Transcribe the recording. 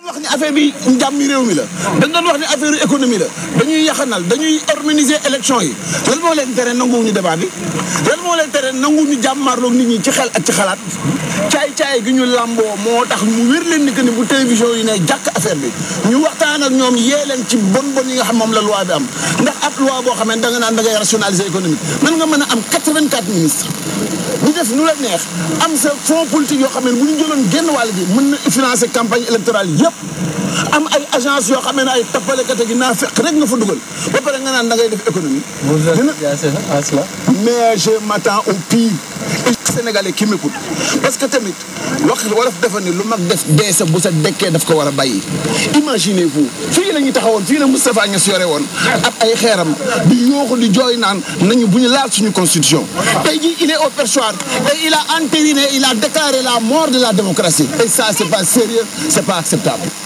wax ni affaire bi njàmmi réew mi la dañ doon wax ni affaire économie la dañuy yaxanal dañuy organiser élection yi lan moo leen tere nanguwuñu débat bi lan moo leen tere nanguwuñu jàmmaarloog nit ñi ci xel ak ci xalaat caay-caay gi ñu làmboo moo tax mu wér leen ni que ni bu télévision yi ne jàkk affaire bi ñu waxtaan ak ñoom yee leen ci bon yi nga xam moom la loi bi am ndax ab loi boo xam ne da nga naan da ngay rationaliser économique nan nga mën a am 84 ministres ñu def nu la neex am sa fonds politique yoo xam ne bu ñu jëloon genn wàll bi mën na financer campagne électorale yëpp am ay agence yoo xam ne ay tappalekat gi naa fekk rek nga fa dugal ba pare nga naan da ngay def économie. mais je m'attends au pire. Sénégalais qui m'écoute parce que tamit wax wolof dafa ni lu mag def dee sa bu sa dekkee daf ko war a bàyyi. imaginez-vous fii la ñu taxawoon fii la Moustapha Niasse yore woon ak ay xeeram di yooxu di jooy naan nañu bu ñu laal suñu constitution tey jii il est au perchoir et il a entériné il a déclaré la mort de la démocratie et ça c'est pas sérieux c'est pas acceptable.